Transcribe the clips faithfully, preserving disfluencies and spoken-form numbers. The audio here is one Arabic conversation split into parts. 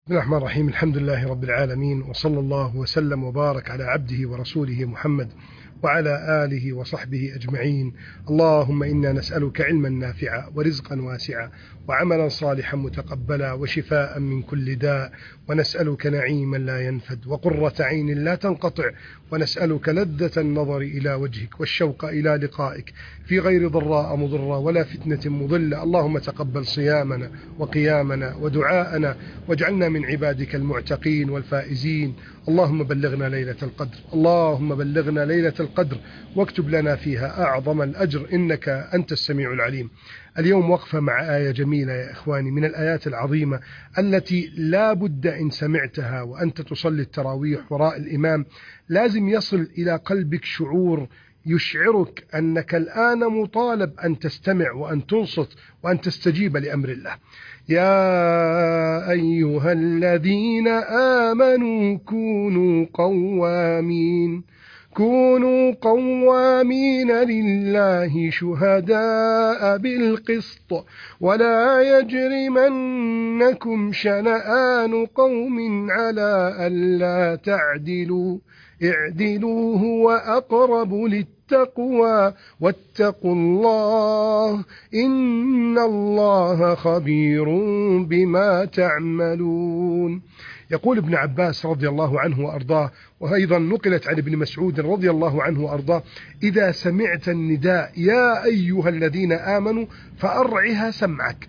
بسم الله الرحمن الرحيم. الحمد لله رب العالمين، وصلى الله وسلم وبارك على عبده ورسوله محمد وعلى آله وصحبه أجمعين. اللهم إنا نسألك علما نافعا ورزقا واسعا وعملا صالحا متقبلا وشفاء من كل داء، ونسألك نعيما لا ينفد وقرة عين لا تنقطع، ونسألك لذة النظر إلى وجهك والشوق إلى لقائك في غير ضراء مضرة ولا فتنة مضلة. اللهم تقبل صيامنا وقيامنا ودعاءنا، واجعلنا من عبادك المعتقين والفائزين. اللهم بلغنا ليلة القدر، اللهم بلغنا ليلة القدر واكتب لنا فيها أعظم الأجر، إنك أنت السميع العليم. اليوم وقفة مع آية جميلة يا إخواني، من الآيات العظيمة التي لا بد إن سمعتها وأنت تصلي التراويح وراء الإمام لازم يصل إلى قلبك شعور يشعرك أنك الآن مطالب أن تستمع وأن تنصت وأن تستجيب لأمر الله. يا أيها الذين آمنوا كونوا قوامين كونوا قوامين لله شهداء بالقسط ولا يجرمنكم شنآن قوم على ألا تعدلوا اعدلوا هو أقرب للتقوى واتقوا الله إن الله خبير بما تعملون. يقول ابن عباس رضي الله عنه وأرضاه، وأيضا نقلت عن ابن مسعود رضي الله عنه وأرضاه: إذا سمعت النداء يا أيها الذين آمنوا فأرعها سمعك،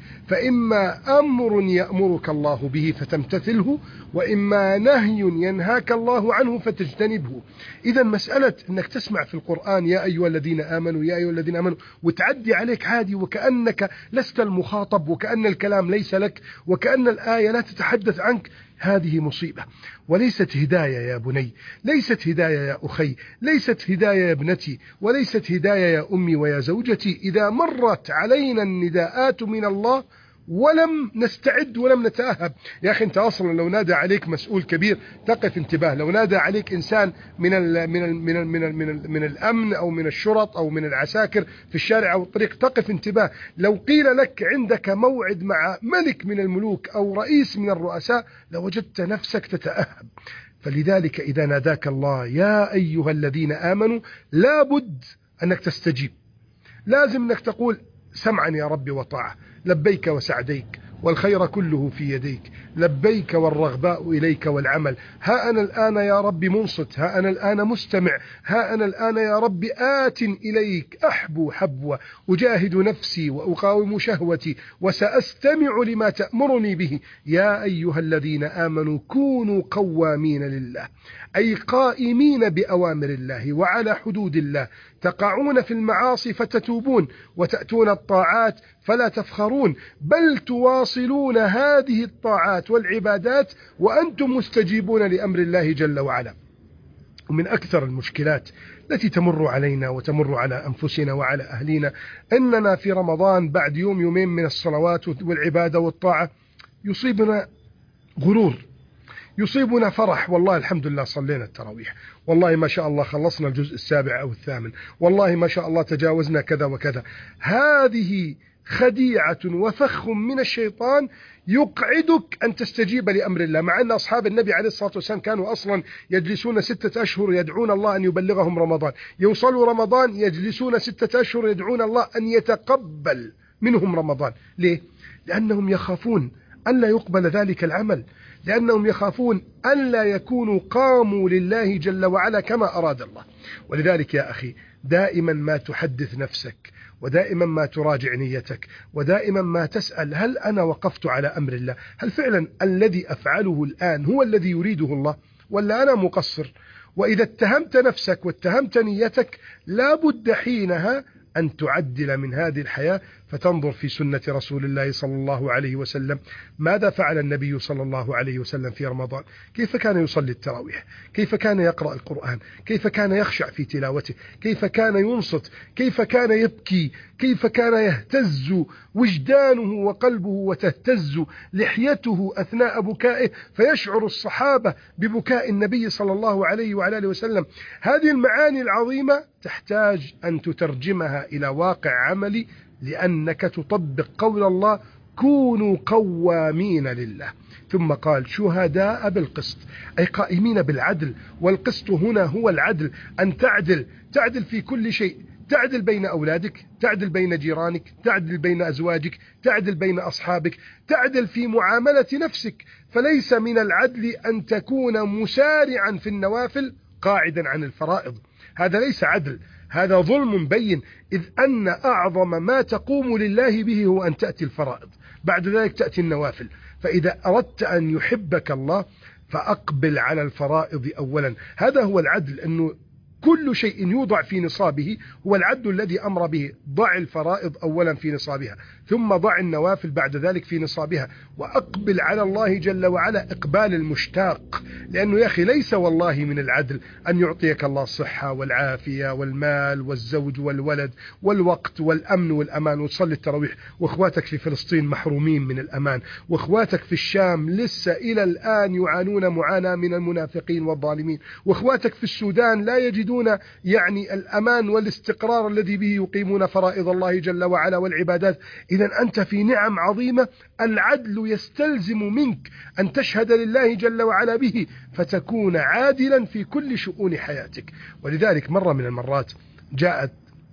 فإما أمر يأمرك الله به فتمتثله، وإما نهي ينهاك الله عنه فتجتنبه. إذا مسألة أنك تسمع في القرآن يا أيها الذين آمنوا يا أيها الذين آمنوا وتعدي عليك عادي وكأنك لست المخاطب، وكأن الكلام ليس لك، وكأن الآية لا تتحدث عنك، هذه مصيبة وليست هداية يا بني، ليست هداية يا أخي، ليست هداية يا ابنتي، وليست هداية يا أمي ويا زوجتي. إذا مرت علينا النداءات من الله ولم نستعد ولم نتأهب، يا أخي أنت أصلا لو نادى عليك مسؤول كبير تقف انتباه، لو نادى عليك إنسان من ال من ال من ال من ال من, ال من الأمن أو من الشرط أو من العساكر في الشارع أو الطريق تقف انتباه، لو قيل لك عندك موعد مع ملك من الملوك أو رئيس من الرؤساء لوجدت نفسك تتأهب. فلذلك إذا ناداك الله يا أيها الذين آمنوا لابد أنك تستجيب، لازم أنك تقول سمعا يا ربي وطاعة، لبيك وسعديك والخير كله في يديك، لبيك والرغباء إليك والعمل، ها أنا الآن يا ربي منصت، ها أنا الآن مستمع، ها أنا الآن يا ربي آت إليك أحبو حبوة، أجاهد نفسي وأقاوم شهوتي وسأستمع لما تأمرني به. يا أيها الذين آمنوا كونوا قوامين لله، أي قائمين بأوامر الله وعلى حدود الله، تقعون في المعاصي فتتوبون وتأتون الطاعات فلا تفخرون، بل تواصلون هذه الطاعات والعبادات وأنتم مستجيبون لأمر الله جل وعلا. ومن أكثر المشكلات التي تمر علينا وتمر على أنفسنا وعلى أهلنا أننا في رمضان بعد يوم يومين من الصلوات والعبادة والطاعة يصيبنا غرور، يصيبنا فرح، والله الحمد لله صلينا التراويح، والله ما شاء الله خلصنا الجزء السابع أو الثامن، والله ما شاء الله تجاوزنا كذا وكذا. هذه خديعة وفخ من الشيطان يقعدك أن تستجيب لأمر الله، مع أن أصحاب النبي عليه الصلاة والسلام كانوا أصلا يجلسون ستة أشهر يدعون الله أن يبلغهم رمضان، يوصلوا رمضان يجلسون ستة أشهر يدعون الله أن يتقبل منهم رمضان. ليه؟ لأنهم يخافون أن لا يقبل ذلك العمل، لأنهم يخافون أن لا يكونوا قاموا لله جل وعلا كما أراد الله. ولذلك يا أخي دائما ما تحدث نفسك، ودائما ما تراجع نيتك، ودائما ما تسأل هل أنا وقفت على أمر الله؟ هل فعلا الذي أفعله الآن هو الذي يريده الله ولا أنا مقصر؟ وإذا اتهمت نفسك واتهمت نيتك لا بد حينها أن تعدل من هذه الحياة فتنظر في سنة رسول الله صلى الله عليه وسلم. ماذا فعل النبي صلى الله عليه وسلم في رمضان؟ كيف كان يصلي التراويح؟ كيف كان يقرأ القرآن؟ كيف كان يخشع في تلاوته؟ كيف كان ينصت؟ كيف كان يبكي؟ كيف كان يهتز وجدانه وقلبه وتهتز لحيته أثناء بكائه فيشعر الصحابة ببكاء النبي صلى الله عليه وعلى آله وسلم؟ هذه المعاني العظيمة تحتاج أن تترجمها إلى واقع عملي، لأنك تطبق قول الله كونوا قوامين لله. ثم قال شهداء بالقسط، أي قائمين بالعدل. والقسط هنا هو العدل، أن تعدل، تعدل في كل شيء، تعدل بين أولادك، تعدل بين جيرانك، تعدل بين أزواجك، تعدل بين أصحابك، تعدل في معاملة نفسك. فليس من العدل أن تكون مسارعا في النوافل قاعدا عن الفرائض، هذا ليس عدل، هذا ظلم بين، إذ أن أعظم ما تقوم لله به هو أن تأتي الفرائض، بعد ذلك تأتي النوافل. فإذا أردت أن يحبك الله فأقبل على الفرائض أولا، هذا هو العدل، أنه كل شيء يوضع في نصابه هو العدل الذي أمر به. ضع الفرائض أولا في نصابها، ثم ضع النوافل بعد ذلك في نصابها، وأقبل على الله جل وعلا إقبال المشتاق. لأنه يا أخي ليس والله من العدل أن يعطيك الله الصحة والعافية والمال والزوج والولد والوقت والأمن والأمان وتصلي التراويح، وإخواتك في فلسطين محرومين من الأمان، وإخواتك في الشام لسه إلى الآن يعانون معاناة من المنافقين والظالمين، وإخواتك في السودان لا يجدون يعني الأمان والاستقرار الذي به يقيمون فرائض الله جل وعلا والعبادات. إذن أنت في نعم عظيمة، العدل يستلزم منك أن تشهد لله جل وعلا به فتكون عادلا في كل شؤون حياتك. ولذلك مرة من المرات جاءت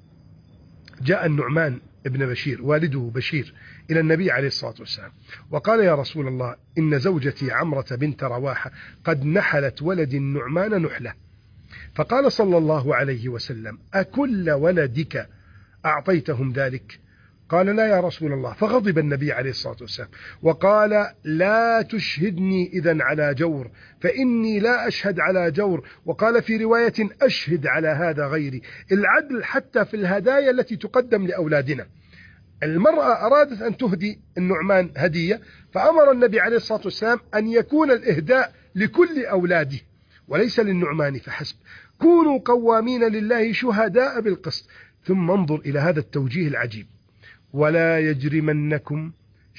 جاء النعمان ابن بشير والده بشير إلى النبي عليه الصلاة والسلام وقال يا رسول الله إن زوجتي عمرة بنت رواحة قد نحلت ولد النعمان نحلة. فقال صلى الله عليه وسلم أكل ولدك أعطيتهم ذلك؟ قال لا يا رسول الله. فغضب النبي عليه الصلاة والسلام وقال لا تشهدني إذن على جور، فإني لا أشهد على جور. وقال في رواية أشهد على هذا غيري. العدل حتى في الهدايا التي تقدم لأولادنا. المرأة أرادت أن تهدي النعمان هدية، فأمر النبي عليه الصلاة والسلام أن يكون الإهداء لكل أولاده وليس للنعمان فحسب. كونوا قوامين لله شهداء بالقسط. ثم انظر إلى هذا التوجيه العجيب: ولا يجرمنكم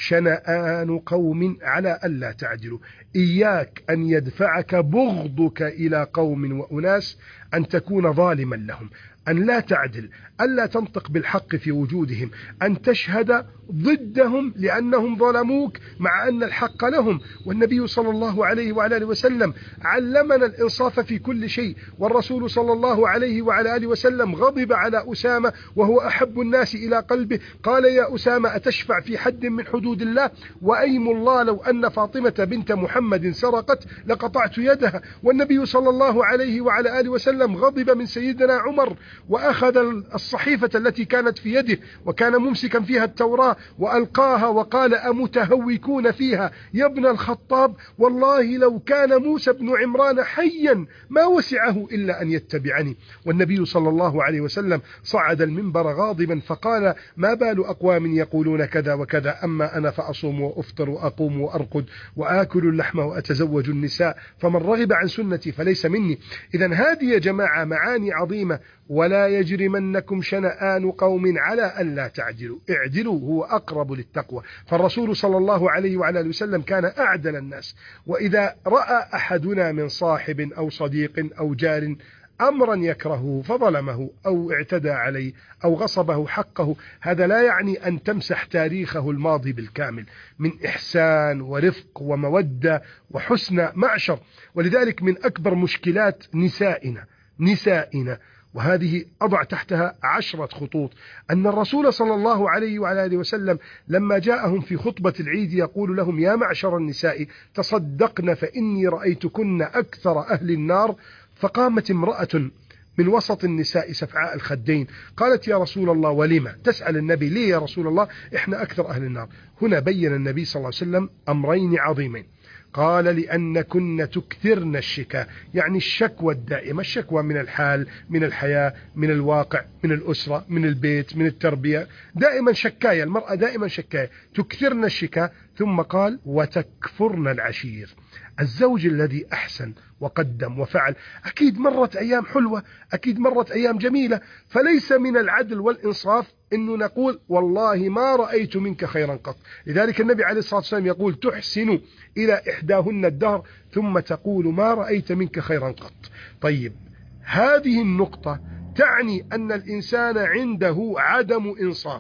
شنآن قوم على ألا تعدلوا. إياك أن يدفعك بغضك إلى قوم وأناس أن تكون ظالما لهم، أن لا تعدل، ألا تنطق بالحق في وجودهم، أن تشهد ضدهم لأنهم ظلموك مع أن الحق لهم. والنبي صلى الله عليه وعلى آله وسلم علمنا الإنصاف في كل شيء. والرسول صلى الله عليه وعلى آله وسلم غضب على أسامة وهو أحب الناس إلى قلبه، قال يا أسامة أتشفع في حد من حدود الله؟ وأيم الله لو أن فاطمة بنت محمد سرقت لقطعت يدها. والنبي صلى الله عليه وعلى آله وسلم غضب من سيدنا عمر وأخذ الصحيفة التي كانت في يده وكان ممسكا فيها التوراة وألقاها وقال أمتهوكون فيها يا ابن الخطاب؟ والله لو كان موسى بن عمران حيا ما وسعه إلا أن يتبعني. والنبي صلى الله عليه وسلم صعد المنبر غاضبا فقال ما بال أقوام يقولون كذا وكذا، أما أنا فأصوم وأفطر وأقوم وأرقد وآكل اللحم وأتزوج النساء، فمن رغب عن سنتي فليس مني. إذن هذه يا جماعة معاني عظيمة. ولا يجرمنكم شنآن قوم على أن لا تعدلوا، اعدلوا هو أقرب للتقوى. فالرسول صلى الله عليه وعلى آله وسلم كان أعدل الناس. وإذا رأى أحدنا من صاحب أو صديق أو جار أمرا يكرهه فظلمه أو اعتدى عليه أو غصبه حقه، هذا لا يعني أن تمسح تاريخه الماضي بالكامل من إحسان ورفق ومودة وحسن معشر. ولذلك من أكبر مشكلات نسائنا نسائنا وهذه أضع تحتها عشرة خطوط، أن الرسول صلى الله عليه وعلى آله وسلم لما جاءهم في خطبة العيد يقول لهم يا معشر النساء تصدقن فإني رأيتكن أكثر أهل النار. فقامت امرأة من وسط النساء سفعاء الخدين قالت يا رسول الله ولما؟ تسأل النبي ليه يا رسول الله إحنا أكثر أهل النار؟ هنا بين النبي صلى الله عليه وسلم أمرين عظيمين. قال لأنكن تكثرن الشكا، يعني الشكوى الدائمة، الشكوى من الحال، من الحياة، من الواقع، من الأسرة، من البيت، من التربية، دائما شكاية، المرأة دائما شكاية، تكثرن الشكا. ثم قال وتكفرن العشير. الزوج الذي أحسن وقدم وفعل أكيد مرت أيام حلوة، أكيد مرت أيام جميلة، فليس من العدل والإنصاف إنه نقول والله ما رأيت منك خيرا قط. لذلك النبي عليه الصلاة والسلام يقول تحسن إلى إحداهن الدهر ثم تقول ما رأيت منك خيرا قط. طيب هذه النقطة تعني أن الإنسان عنده عدم إنصاف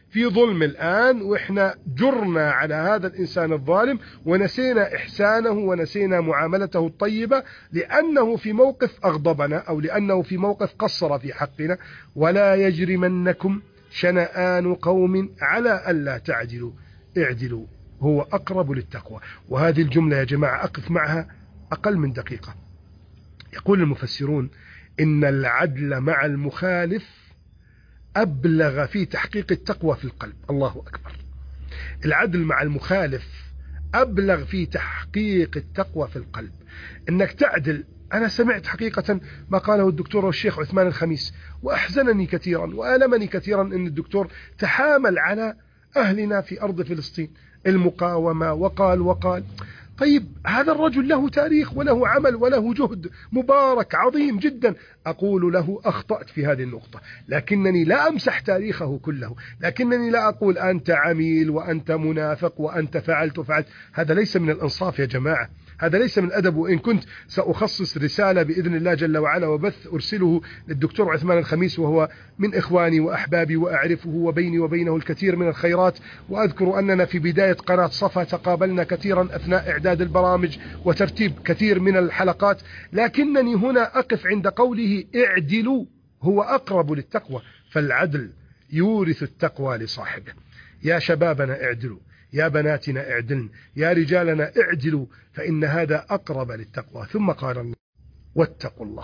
في ظلم الآن، وإحنا جرنا على هذا الإنسان الظالم ونسينا إحسانه ونسينا معاملته الطيبة، لأنه في موقف أغضبنا أو لأنه في موقف قصر في حقنا. ولا يجرمنكم شنآن قوم على ألا تعدلوا اعدلوا هو أقرب للتقوى. وهذه الجملة يا جماعة أقف معها أقل من دقيقة. يقول المفسرون إن العدل مع المخالف أبلغ في تحقيق التقوى في القلب. الله أكبر. العدل مع المخالف أبلغ في تحقيق التقوى في القلب. إنك تعدل. أنا سمعت حقيقة ما قاله الدكتور والشيخ عثمان الخميس وأحزنني كثيرا وآلمني كثيرا أن الدكتور تحامل على أهلنا في أرض فلسطين المقاومة وقال وقال. طيب هذا الرجل له تاريخ وله عمل وله جهد مبارك عظيم جدا. أقول له أخطأت في هذه النقطة، لكنني لا أمسح تاريخه كله، لكنني لا أقول أنت عميل وأنت منافق وأنت فعلت وفعلت. هذا ليس من الإنصاف يا جماعة، هذا ليس من الأدب. وإن كنت سأخصص رسالة بإذن الله جل وعلا وبث أرسله للدكتور عثمان الخميس، وهو من إخواني وأحبابي وأعرفه وبيني وبينه الكثير من الخيرات. وأذكر أننا في بداية قناة صفا تقابلنا كثيرا أثناء إعداد البرامج وترتيب كثير من الحلقات، لكنني هنا أقف عند قوله اعدلوا هو أقرب للتقوى، فالعدل يورث التقوى لصاحبه. يا شبابنا اعدلوا، يا بناتنا اعدلن، يا رجالنا اعدلوا، فإن هذا أقرب للتقوى. ثم قال الله واتقوا الله.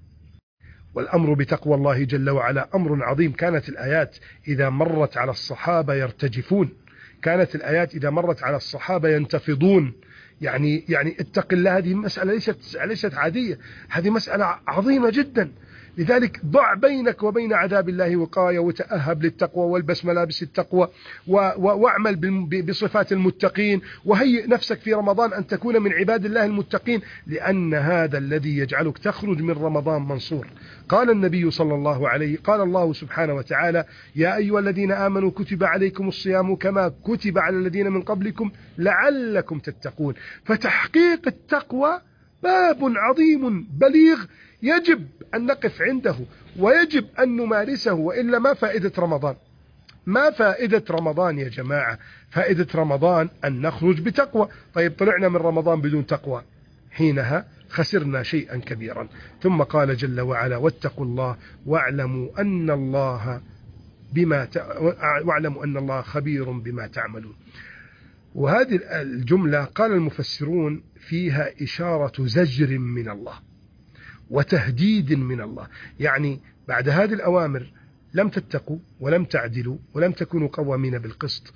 والأمر بتقوى الله جل وعلا أمر عظيم. كانت الآيات إذا مرت على الصحابة يرتجفون، كانت الآيات إذا مرت على الصحابة ينتفضون. يعني يعني اتق الله، هذه مسألة ليست ليست عادية، هذه مسألة عظيمة جدا. لذلك ضع بينك وبين عذاب الله وقاية، وتأهب للتقوى والبس ملابس التقوى، واعمل بصفات المتقين، وهيئ نفسك في رمضان أن تكون من عباد الله المتقين، لأن هذا الذي يجعلك تخرج من رمضان منصور. قال النبي صلى الله عليه قال الله سبحانه وتعالى يا أيها الذين آمنوا كتب عليكم الصيام كما كتب على الذين من قبلكم لعلكم تتقون. فتحقيق التقوى باب عظيم بليغ يجب أن نقف عنده ويجب أن نمارسه، وإلا ما فائدة رمضان؟ ما فائدة رمضان يا جماعة؟ فائدة رمضان أن نخرج بتقوى. طيب طلعنا من رمضان بدون تقوى، حينها خسرنا شيئا كبيرا. ثم قال جل وعلا واتقوا الله واعلموا أن الله بما ت... واعلموا أن الله خبير بما تعملون. وهذه الجملة قال المفسرون فيها إشارة زجر من الله وتهديد من الله. يعني بعد هذه الأوامر لم تتقوا ولم تعدلوا ولم تكونوا قوامين بالقسط،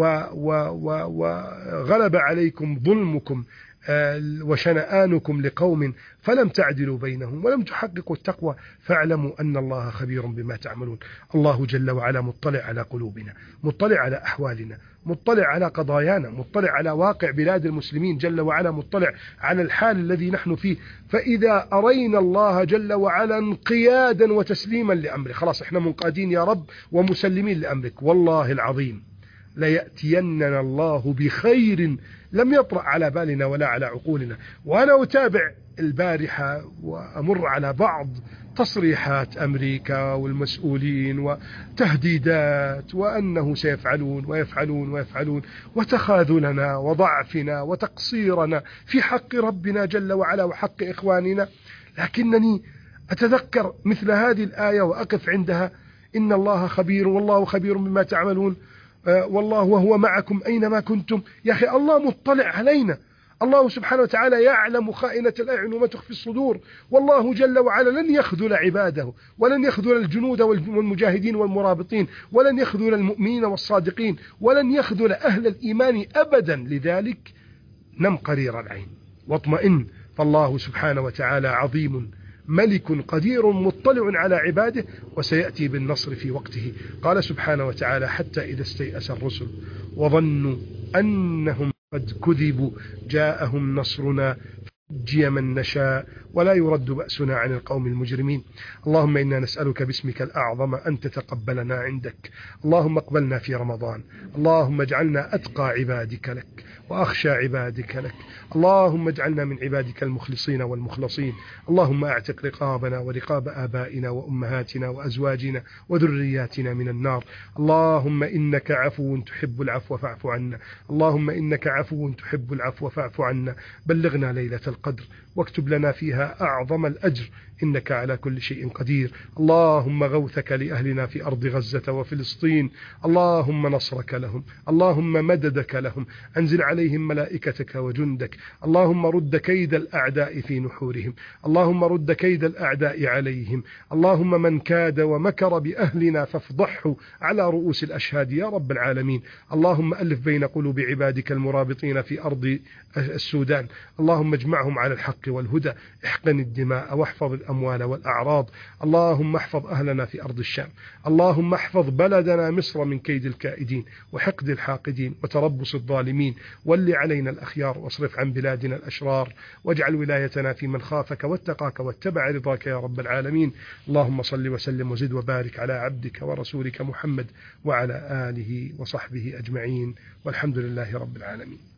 وغلب عليكم ظلمكم وشنآنكم لقوم فلم تعدلوا بينهم ولم تحققوا التقوى، فاعلموا أن الله خبير بما تعملون. الله جل وعلا مطلع على قلوبنا، مطلع على أحوالنا، مطلع على قضايانا، مطلع على واقع بلاد المسلمين جل وعلا، مطلع على الحال الذي نحن فيه. فإذا أرينا الله جل وعلا انقيادا وتسليما لأمره، خلاص احنا منقادين يا رب ومسلمين لأمرك، والله العظيم ليأتيننا الله بخير لم يطرأ على بالنا ولا على عقولنا. وأنا أتابع البارحة وأمر على بعض تصريحات أمريكا والمسؤولين وتهديدات وأنه سيفعلون ويفعلون ويفعلون، وتخاذلنا وضعفنا وتقصيرنا في حق ربنا جل وعلا وحق إخواننا. لكنني أتذكر مثل هذه الآية وأقف عندها إن الله خبير والله خبير بما تعملون، والله وهو معكم أينما كنتم. يا أخي الله مطلع علينا، الله سبحانه وتعالى يعلم خائنة الأعين وما تخفي الصدور، والله جل وعلا لن يخذل عباده ولن يخذل الجنود والمجاهدين والمرابطين، ولن يخذل المؤمنين والصادقين، ولن يخذل أهل الإيمان أبدا. لذلك نم قرير العين واطمئن، فالله سبحانه وتعالى عظيم ملك قدير مطلع على عباده وسيأتي بالنصر في وقته. قال سبحانه وتعالى حتى إذا استيأس الرسل وظنوا أنهم قد كذبوا جاءهم نصرنا فنجي من نشاء ولا يرد بأسنا عن القوم المجرمين. اللهم إنا نسألك باسمك الأعظم أن تتقبلنا عندك، اللهم اقبلنا في رمضان، اللهم اجعلنا أتقى عبادك لك، وأخشى عبادك لك. اللهم اجعلنا من عبادك المخلصين والمخلصين. اللهم اعتق رقابنا ورقاب آبائنا وأمهاتنا وأزواجنا وذرياتنا من النار. اللهم إنك عفو تحب العفو فاعف عنا. اللهم إنك عفو تحب العفو فاعف عنا. بلغنا ليلة القدر واكتب لنا فيها أعظم الأجر، إنك على كل شيء قدير. اللهم غوثك لأهلنا في أرض غزة وفلسطين. اللهم نصرك لهم، اللهم مددك لهم، أنزل عليهم ملائكتك وجندك. اللهم رد كيد الأعداء في نحورهم، اللهم رد كيد الأعداء عليهم. اللهم من كاد ومكر بأهلنا فافضحه على رؤوس الأشهاد يا رب العالمين. اللهم ألف بين قلوب عبادك المرابطين في أرض السودان. اللهم اجمعهم على الحق والهدى، احقن الدماء واحفظ الأموال والأعراض. اللهم احفظ أهلنا في أرض الشام. اللهم احفظ بلدنا مصر من كيد الكائدين وحقد الحاقدين وتربص الظالمين. ول علينا الأخيار واصرف عن بلادنا الأشرار، واجعل ولايتنا في من خافك واتقاك واتبع رضاك يا رب العالمين. اللهم صل وسلم وزد وبارك على عبدك ورسولك محمد وعلى آله وصحبه أجمعين، والحمد لله رب العالمين.